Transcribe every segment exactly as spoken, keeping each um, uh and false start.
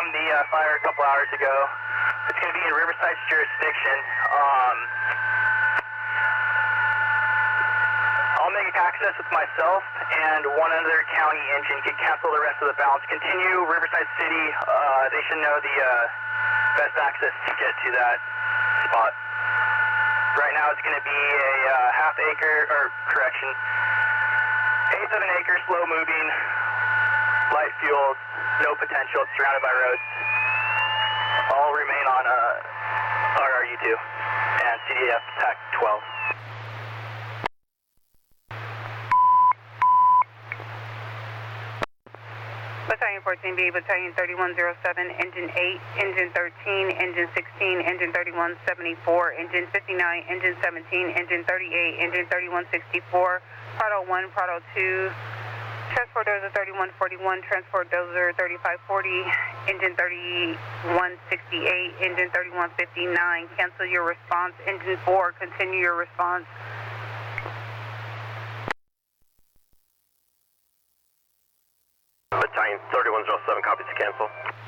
from the uh, fire a couple hours ago. It's going to be in Riverside's jurisdiction. Um, I'll make access with myself and one other county engine. You can cancel the rest of the balance. Continue Riverside City. Uh, they should know the uh, best access to get to that spot. Right now it's going to be a uh, half acre, or correction, eighth of an acre, slow moving, light fueled, no potential, surrounded by roads. All remain on uh, R R U two and C D F T A C twelve. Battalion fourteen B, Battalion thirty-one oh seven, Engine eight, Engine thirteen, Engine sixteen, Engine thirty-one seventy-four, Engine fifty-nine, Engine seventeen, Engine thirty-eight, Engine thirty-one sixty-four, Prado one, Prado two, Transport Dozer thirty-one forty-one, Transport Dozer thirty-five forty, Engine thirty-one sixty-eight, Engine thirty-one fifty-nine, cancel your response. Engine four, continue your response. Battalion thirty-one oh seven, copies to cancel.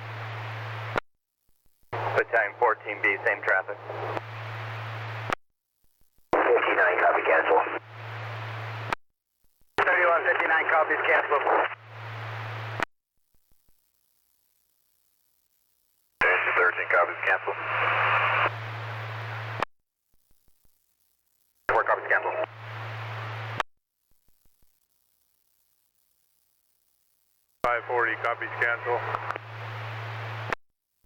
Battalion fourteen B, same traffic. fifty-nine, copy, cancel. thirty-one fifty-nine, copies, cancel. thirteen, copies, cancel. four, copies, cancel. five forty, copies, cancel.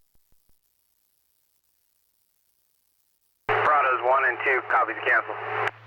Prados one and two, copies, cancel.